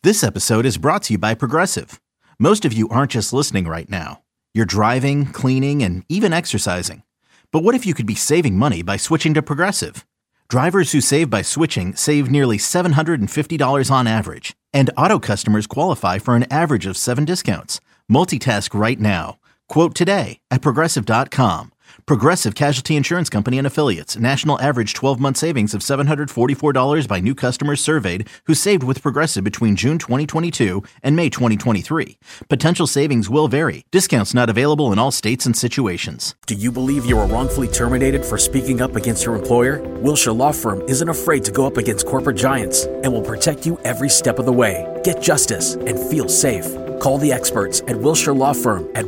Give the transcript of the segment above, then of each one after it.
This episode is brought to you by Progressive. Most of you aren't just listening right now. You're driving, cleaning, and even exercising. But what if you could be saving money by switching to Progressive? Drivers who save by switching save nearly $750 on average. And auto customers qualify for an average of 7 discounts. Multitask right now. Quote today at Progressive.com. Progressive Casualty Insurance Company and Affiliates. National average 12-month savings of $744 by new customers surveyed who saved with Progressive between June 2022 and May 2023. Potential savings will vary. Discounts not available in all states and situations. Do you believe you were wrongfully terminated for speaking up against your employer? Wilshire Law Firm isn't afraid to go up against corporate giants and will protect you every step of the way. Get justice and feel safe. Call the experts at Wilshire Law Firm at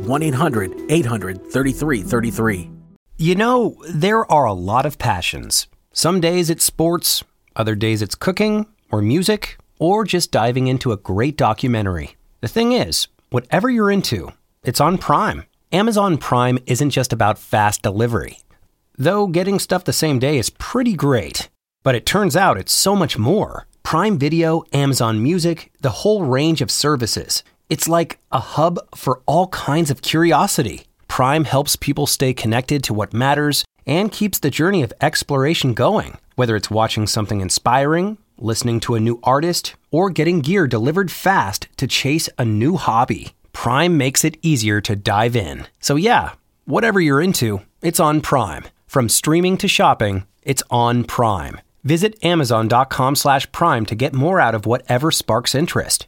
1-800-800-3333. You know, there are a lot of passions. Some days it's sports, other days it's cooking, or music, or just diving into a great documentary. The thing is, whatever you're into, it's on Prime. Amazon Prime isn't just about fast delivery. Though getting stuff the same day is pretty great. But it turns out it's so much more. Prime Video, Amazon Music, the whole range of services. It's like a hub for all kinds of curiosity. Prime helps people stay connected to what matters and keeps the journey of exploration going. Whether it's watching something inspiring, listening to a new artist, or getting gear delivered fast to chase a new hobby, Prime makes it easier to dive in. So yeah, whatever you're into, it's on Prime. From streaming to shopping, it's on Prime. Visit Amazon.com/Prime to get more out of whatever sparks interest.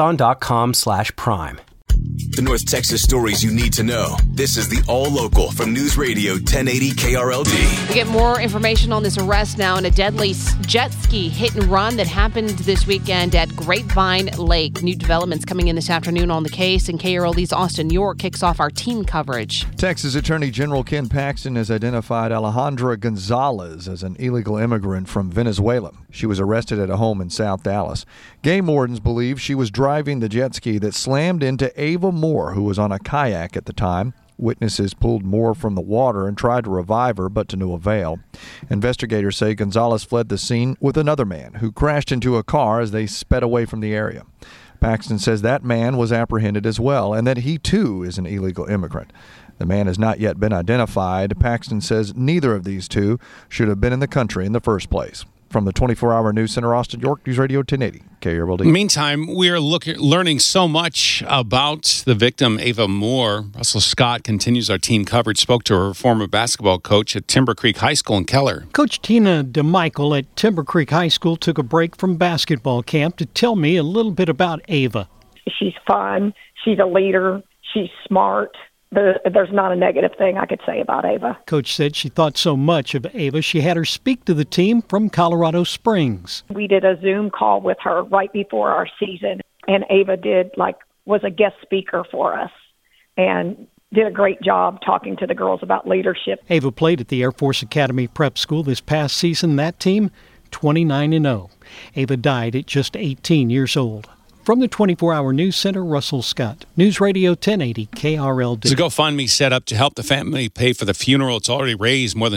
Amazon.com/Prime. The North Texas stories you need to know. This is the All Local from News Radio 1080 KRLD. We get more information on this arrest now in a deadly jet ski hit and run that happened this weekend at Grapevine Lake. New developments coming in this afternoon on the case, and KRLD's Austin York kicks off our team coverage. Texas Attorney General Ken Paxton has identified Alejandra Gonzalez as an illegal immigrant from Venezuela. She was arrested at a home in South Dallas. Game wardens believe she was driving the jet ski that slammed into Ava Moore, who was on a kayak at the time. Witnesses pulled Moore from the water and tried to revive her, but to no avail. Investigators say Gonzalez fled the scene with another man who crashed into a car as they sped away from the area. Paxton says that man was apprehended as well and that he, too, is an illegal immigrant. The man has not yet been identified. Paxton says neither of these two should have been in the country in the first place. From the 24-hour News Center, Austin York, News Radio 1080, KRLD. Meantime, we are learning so much about the victim, Ava Moore. Russell Scott continues our team coverage, spoke to her former basketball coach at Timber Creek High School in Keller. Coach Tina DeMichael at Timber Creek High School took a break from basketball camp to tell me a little bit about Ava. She's fun. She's a leader. She's smart. There's not a negative thing I could say about Ava. Coach said she thought so much of Ava, she had her speak to the team from Colorado Springs. We did a Zoom call with her right before our season, and Ava was a guest speaker for us and did a great job talking to the girls about leadership. Ava played at the Air Force Academy Prep School this past season. That team, 29-0. Ava died at just 18 years old. From the 24-hour News Center, Russell Scott. News Radio 1080 KRLD. There's a GoFundMe set up to help the family pay for the funeral. It's already raised more than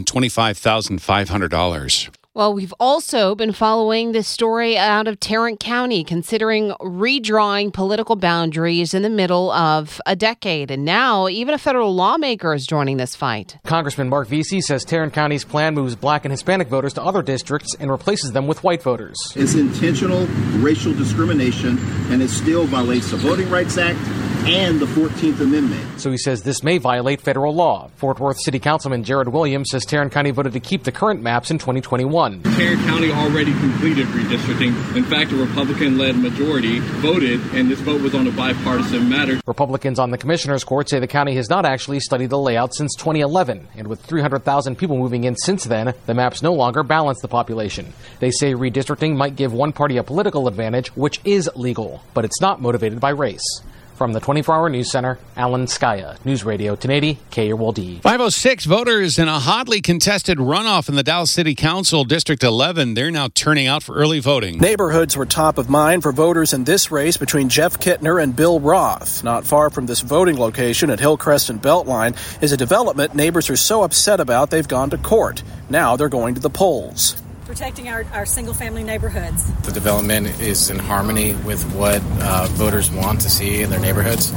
$25,500. Well, we've also been following this story out of Tarrant County, considering redrawing political boundaries in the middle of a decade. And now even a federal lawmaker is joining this fight. Congressman Mark Vesey says Tarrant County's plan moves black and Hispanic voters to other districts and replaces them with white voters. It's intentional racial discrimination, and it still violates the Voting Rights Act and the 14th Amendment. So he says this may violate federal law. Fort Worth City Councilman Jared Williams says Tarrant County voted to keep the current maps in 2021. Tarrant County already completed redistricting. In fact, a Republican-led majority voted, and this vote was on a bipartisan matter. Republicans on the Commissioner's Court say the county has not actually studied the layout since 2011, and with 300,000 people moving in since then, the maps no longer balance the population. They say redistricting might give one party a political advantage, which is legal, but it's not motivated by race. From the 24-hour News Center, Alan Skaya, News Radio 1080 KRLD. 506 voters in a hotly contested runoff in the Dallas City Council District 11. They're now turning out for early voting. Neighborhoods were top of mind for voters in this race between Jeff Kittner and Bill Roth. Not far from this voting location at Hillcrest and Beltline is a development neighbors are so upset about they've gone to court. Now they're going to the polls. For protecting our single-family neighborhoods. The development is in harmony with what voters want to see in their neighborhoods.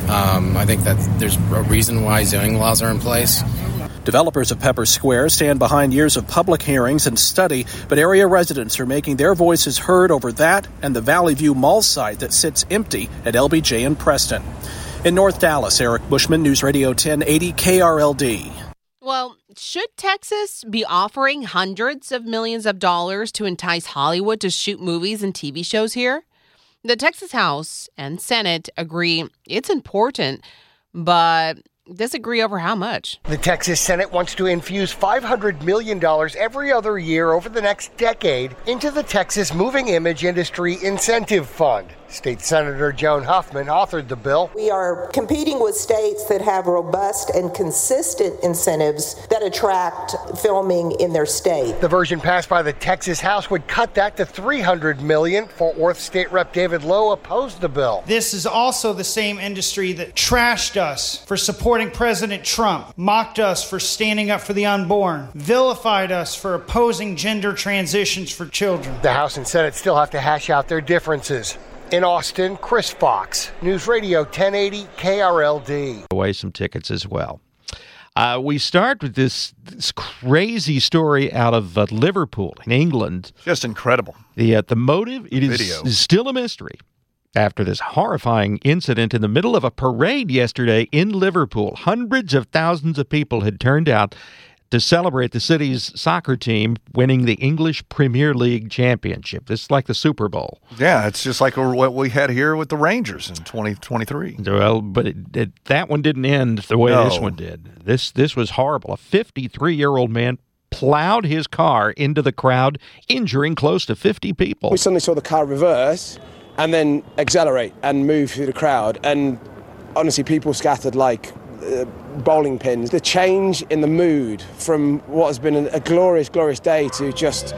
I think that there's a reason why zoning laws are in place. Developers of Pepper Square stand behind years of public hearings and study, but area residents are making their voices heard over that and the Valley View Mall site that sits empty at LBJ and Preston. In North Dallas, Eric Bushman, News Radio 1080 KRLD. Well, should Texas be offering hundreds of millions of dollars to entice Hollywood to shoot movies and TV shows here? The Texas House and Senate agree it's important, but disagree over how much. The Texas Senate wants to infuse $500 million every other year over the next decade into the Texas Moving Image Industry Incentive Fund. State Senator Joan Huffman authored the bill. We are competing with states that have robust and consistent incentives that attract filming in their state. The version passed by the Texas House would cut that to $300 million. Fort Worth State Rep David Lowe opposed the bill. This is also the same industry that trashed us for supporting President Trump, mocked us for standing up for the unborn, vilified us for opposing gender transitions for children. The House and Senate still have to hash out their differences. In Austin, Chris Fox, News Radio 1080 KRLD. Away some tickets as well. We start with this crazy story out of Liverpool in England. Just incredible. The motive, it is still a mystery. After this horrifying incident in the middle of a parade yesterday in Liverpool, hundreds of thousands of people had turned out to celebrate the city's soccer team winning the English Premier League championship. This is like the Super Bowl. Yeah, it's just like what we had here with the Rangers in 2023. Well, but that one didn't end the way this one did. This was horrible. A 53-year-old man plowed his car into the crowd, injuring close to 50 people. We suddenly saw the car reverse and then accelerate and move through the crowd. And honestly, people scattered like bowling pins. The change in the mood from what has been a glorious, glorious day to just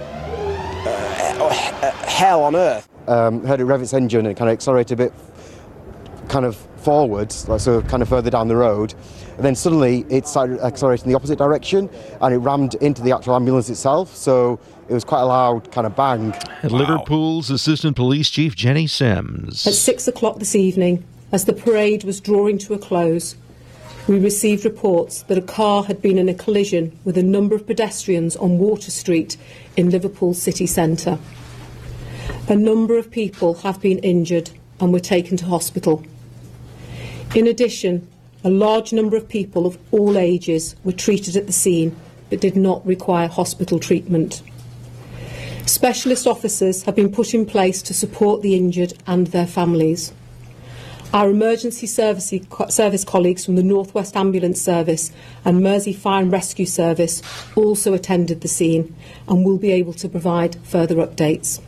hell on earth. Heard it rev its engine and it kind of accelerated a bit kind of forwards, so kind of further down the road. And then suddenly it started accelerating in the opposite direction and it rammed into the actual ambulance itself. So it was quite a loud kind of bang. Liverpool's Assistant Police Chief Jenny Sims. At 6 o'clock this evening, as the parade was drawing to a close, we received reports that a car had been in a collision with a number of pedestrians on Water Street in Liverpool city centre. A number of people have been injured and were taken to hospital. In addition, a large number of people of all ages were treated at the scene but did not require hospital treatment. Specialist officers have been put in place to support the injured and their families. Our emergency service colleagues from the North West Ambulance Service and Mersey Fire and Rescue Service also attended the scene and will be able to provide further updates.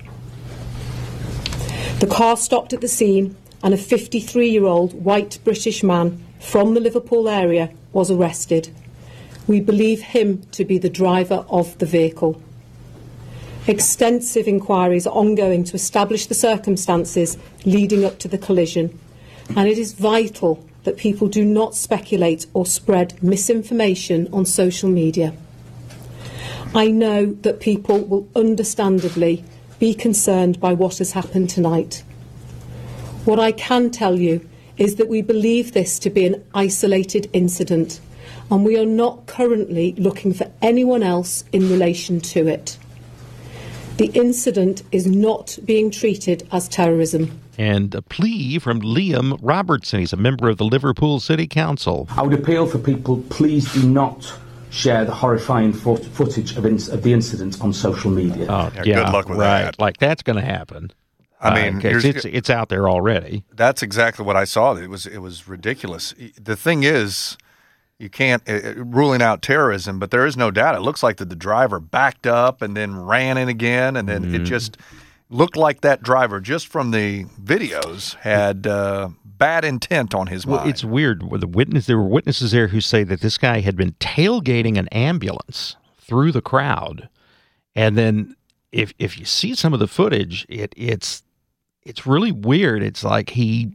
The car stopped at the scene and a 53-year-old white British man from the Liverpool area was arrested. We believe him to be the driver of the vehicle. Extensive inquiries are ongoing to establish the circumstances leading up to the collision, and it is vital that people do not speculate or spread misinformation on social media. I know that people will understandably be concerned by what has happened tonight. What I can tell you is that we believe this to be an isolated incident, and we are not currently looking for anyone else in relation to it. The incident is not being treated as terrorism. And a plea from Liam Robertson. He's a member of the Liverpool City Council. I would appeal for people, please do not share the horrifying footage of the incident on social media. Oh, yeah, good luck with that. Like, that's going to happen. I mean, it's out there already. That's exactly what I saw. It was ridiculous. The thing is, you can't ruling out terrorism, but there is no doubt. It looks like that the driver backed up and then ran in again, and then it just looked like that driver, just from the videos, had bad intent on his mind. Well, it's weird. There were witnesses there who say that this guy had been tailgating an ambulance through the crowd, and then if you see some of the footage, it's really weird. It's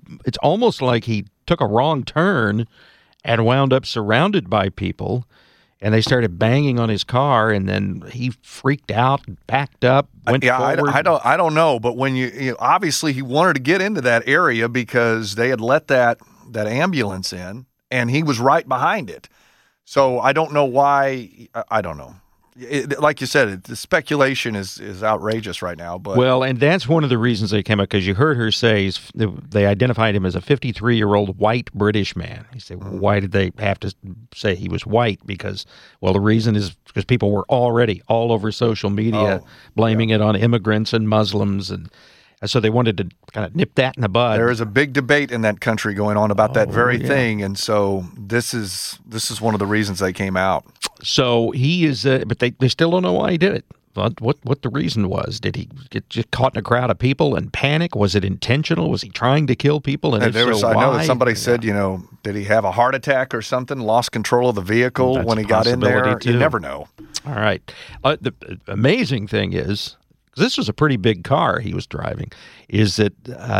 almost like he took a wrong turn and wound up surrounded by people. and they started banging on his car, and then he freaked out, backed up, went forward. I don't know, but when you obviously he wanted to get into that area because they had let that ambulance in, and he was right behind it. So I don't know why. I don't know. Like you said, the speculation is outrageous right now. But well, and that's one of the reasons they came up, because you heard her say they identified him as a 53-year-old white British man. You say, well, why did they have to say he was white? Because, well, the reason is because people were already all over social media blaming it on immigrants and Muslims, and so they wanted to kind of nip that in the bud. There is a big debate in that country going on about that very thing, and so this is one of the reasons they came out. So he is, but they still don't know why he did it. What the reason was? Did he get just caught in a crowd of people and panic? Was it intentional? Was he trying to kill people? And I know that somebody said, did he have a heart attack or something? Lost control of the vehicle when he got in there? Too. You never know. All right. The amazing thing is, this was a pretty big car he was driving, is that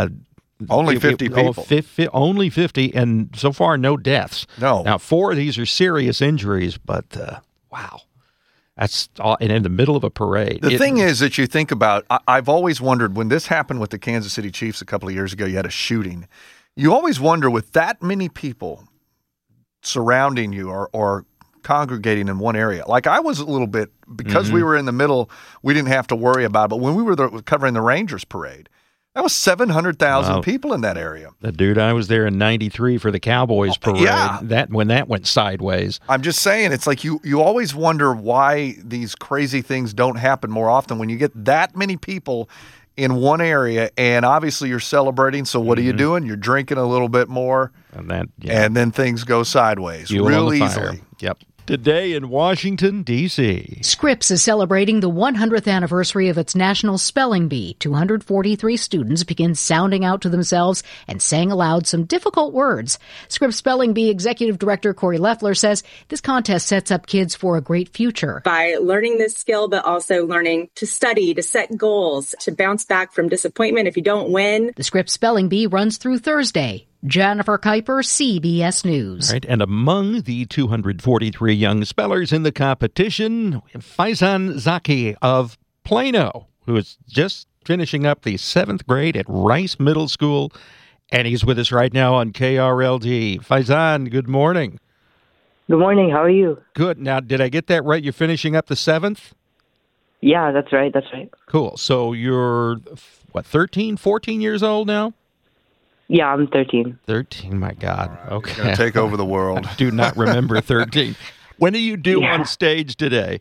only 50 people. Only 50, and so far no deaths. No. Now, 4 of these are serious injuries, but wow. That's all, and in the middle of a parade. The thing is that you think about, I've always wondered, when this happened with the Kansas City Chiefs a couple of years ago, you had a shooting. You always wonder, with that many people surrounding you or congregating in one area. Like I was a little bit, because we were in the middle, we didn't have to worry about it. But when we were covering the Rangers parade, that was 700,000 people in that area. The dude, I was there in '93 for the Cowboys parade. Yeah. When that went sideways. I'm just saying, it's like you always wonder why these crazy things don't happen more often when you get that many people in one area, and obviously you're celebrating. So what are you doing? You're drinking a little bit more, and then things go sideways real easily. Yep. Today in Washington, D.C. Scripps is celebrating the 100th anniversary of its National Spelling Bee. 243 students began sounding out to themselves and saying aloud some difficult words. Scripps Spelling Bee Executive Director Corey Leffler says this contest sets up kids for a great future. By learning this skill, but also learning to study, to set goals, to bounce back from disappointment if you don't win. The Scripps Spelling Bee runs through Thursday. Jennifer Kuiper, CBS News. Right, and among the 243 young spellers in the competition, Faizan Zaki of Plano, who is just finishing up the 7th grade at Rice Middle School, and he's with us right now on KRLD. Faizan, good morning. Good morning. How are you? Good. Now, did I get that right? You're finishing up the 7th? Yeah, that's right. Cool. So you're, 13, 14 years old now? Yeah, I'm 13. 13, my God. Right, okay. You're going to take over the world. I do not remember 13. When do you do on stage today?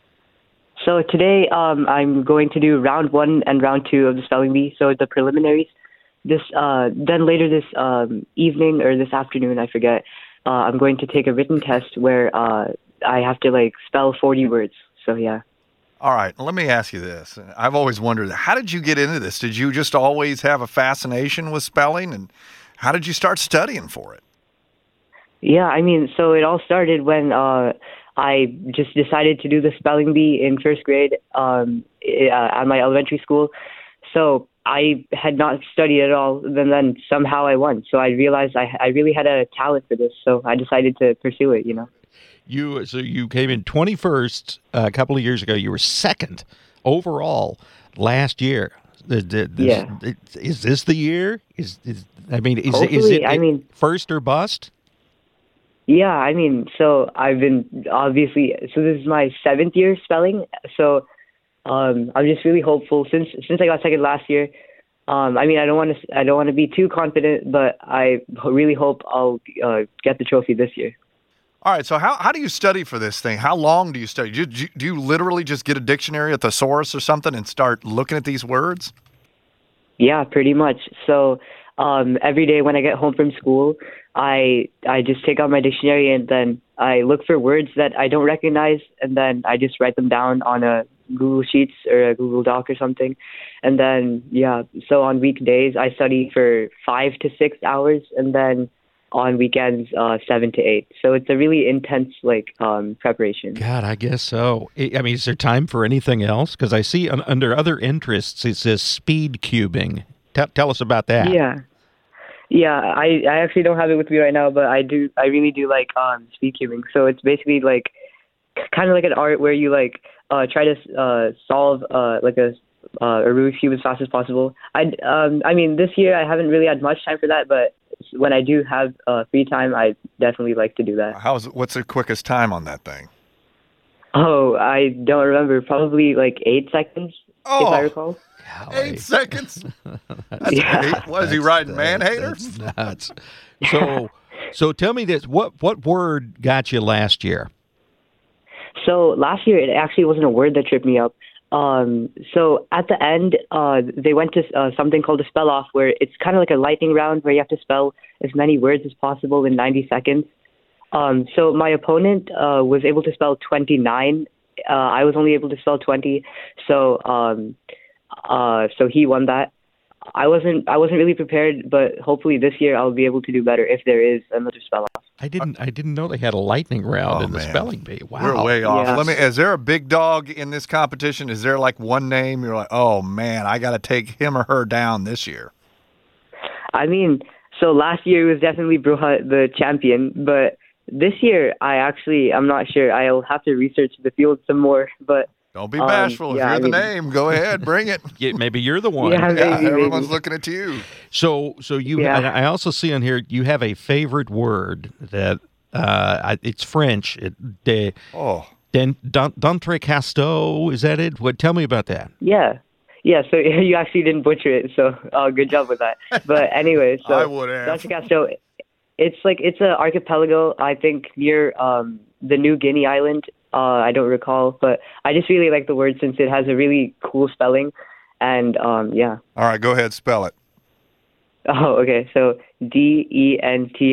So today I'm going to do round 1 and round 2 of the spelling bee, so the preliminaries. Then later this evening or this afternoon, I forget, I'm going to take a written test where I have to spell 40 words. So yeah. All right, let me ask you this. I've always wondered, how did you get into this? Did you just always have a fascination with spelling, and how did you start studying for it? Yeah, so it all started when I just decided to do the spelling bee in 1st grade at my elementary school. So I had not studied at all, and then somehow I won. So I realized I really had a talent for this, so I decided to pursue it, So you came in 21st a couple of years ago. You were 2nd overall last year. Is this the year? Is it first or bust? Yeah, so I've been so this is my 7th year spelling. So I'm just really hopeful since I got 2nd last year. I don't want to be too confident, but I really hope I'll get the trophy this year. All right, so how do you study for this thing? How long do you study? Do you literally just get a dictionary, a thesaurus or something, and start looking at these words? Yeah, pretty much. So every day when I get home from school, I just take out my dictionary and then I look for words that I don't recognize, and then I just write them down on a Google Sheets or a Google Doc or something. And then, so on weekdays, I study for 5 to 6 hours, and then on weekends, 7 to 8. So it's a really intense, preparation. God, I guess so. Is there time for anything else? Because I see under other interests, it says speed cubing. Tell us about that. Yeah, I actually don't have it with me right now, but I really do like speed cubing. So it's basically kind of like an art where you like try to solve like a Rubik's Cube as fast as possible. I mean, this year I haven't really had much time for that, but when I do have free time, I definitely like to do that. What's the quickest time on that thing? Oh, I don't remember. Probably like 8 seconds, if I recall. 8 seconds? That's what is he riding, man-hater? That's nuts. So tell me this. What word got you last year? So last year, it actually wasn't a word that tripped me up. So at the end, they went to something called a spell off, where it's kind of like a lightning round where you have to spell as many words as possible in 90 seconds. So my opponent was able to spell 29. I was only able to spell 20. So he won that. I wasn't really prepared, but hopefully this year I'll be able to do better if there is another spell off. I didn't know they had a lightning round in the spelling bee. Wow. We're way off. Yeah. Is there a big dog in this competition? Is there like one name you're like, oh man, I got to take him or her down this year? I mean, so last year it was definitely Bruja, the champion, but this year I'm not sure. I'll have to research the field some more, but don't be bashful. If you're the name, go ahead, bring it. Maybe you're the one. Yeah, everyone's looking at you. So you. Yeah. I also see on here you have a favorite word that it's French. D'entrecasteaux. Is that it? Tell me about that. Yeah. So you actually didn't butcher it. So good job with that. But anyway, so I would have. D'entrecasteaux. It's an archipelago, I think, near the New Guinea island. I don't recall, but I just really like the word since it has a really cool spelling. And yeah. All right, go ahead, spell it. Oh, okay. So D'entrecasteaux.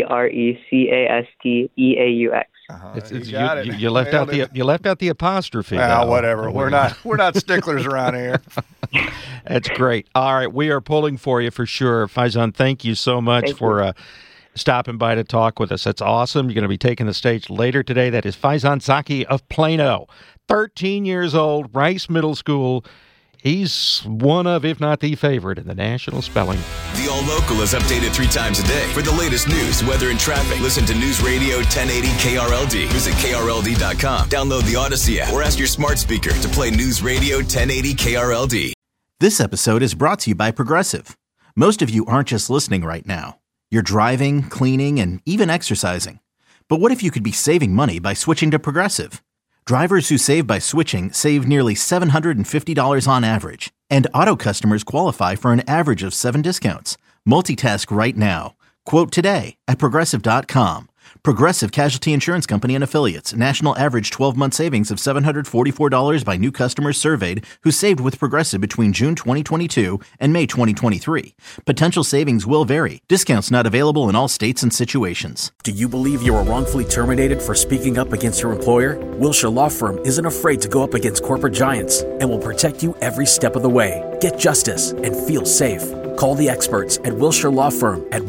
You left out the apostrophe. Whatever. We're not sticklers around here. That's great. All right, we are pulling for you for sure. Faizan, thank you so much for stopping by to talk with us. That's awesome. You're going to be taking the stage later today. That is Faizan Zaki of Plano, 13 years old, Rice Middle School. He's one of, if not the favorite, in the National Spelling. The All Local is updated 3 times a day. For the latest news, weather, and traffic, listen to News Radio 1080 KRLD. Visit KRLD.com. Download the Odyssey app or ask your smart speaker to play News Radio 1080 KRLD. This episode is brought to you by Progressive. Most of you aren't just listening right now. You're driving, cleaning, and even exercising. But what if you could be saving money by switching to Progressive? Drivers who save by switching save nearly $750 on average. And auto customers qualify for an average of 7 discounts. Multitask right now. Quote today at Progressive.com. Progressive Casualty Insurance Company and Affiliates. National average 12-month savings of $744 by new customers surveyed who saved with Progressive between June 2022 and May 2023. Potential savings will vary. Discounts not available in all states and situations. Do you believe you were wrongfully terminated for speaking up against your employer? Wilshire Law Firm isn't afraid to go up against corporate giants and will protect you every step of the way. Get justice and feel safe. Call the experts at Wilshire Law Firm at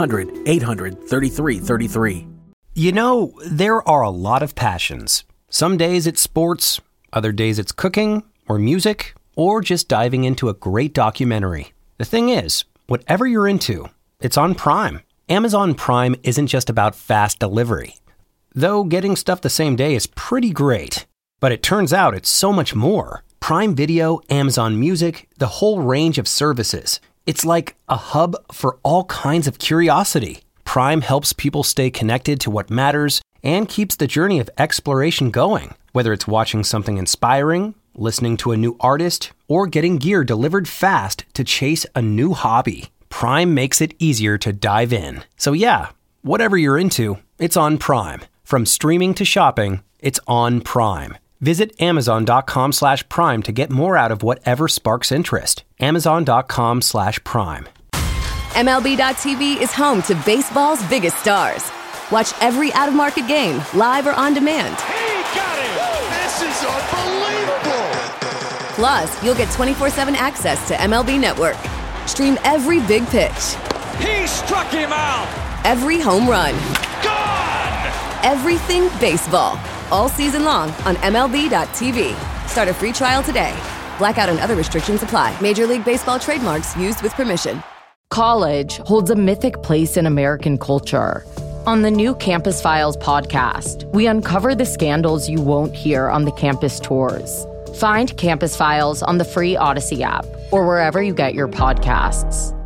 1-800-800-3333. You know, there are a lot of passions. Some days it's sports, other days it's cooking, or music, or just diving into a great documentary. The thing is, whatever you're into, it's on Prime. Amazon Prime isn't just about fast delivery. Though getting stuff the same day is pretty great. But it turns out it's so much more. Prime Video, Amazon Music, the whole range of services. It's like a hub for all kinds of curiosity. Prime helps people stay connected to what matters and keeps the journey of exploration going. Whether it's watching something inspiring, listening to a new artist, or getting gear delivered fast to chase a new hobby, Prime makes it easier to dive in. So yeah, whatever you're into, it's on Prime. From streaming to shopping, it's on Prime. Visit Amazon.com/Prime to get more out of whatever sparks interest. Amazon.com/Prime. MLB.tv is home to baseball's biggest stars. Watch every out-of-market game, live or on demand. He got it! This is unbelievable! Plus, you'll get 24/7 access to MLB Network. Stream every big pitch. He struck him out! Every home run. Gone! Everything baseball. All season long on MLB.tv. Start a free trial today. Blackout and other restrictions apply. Major League Baseball trademarks used with permission. College holds a mythic place in American culture. On the new Campus Files podcast, we uncover the scandals you won't hear on the campus tours. Find Campus Files on the free Odyssey app or wherever you get your podcasts.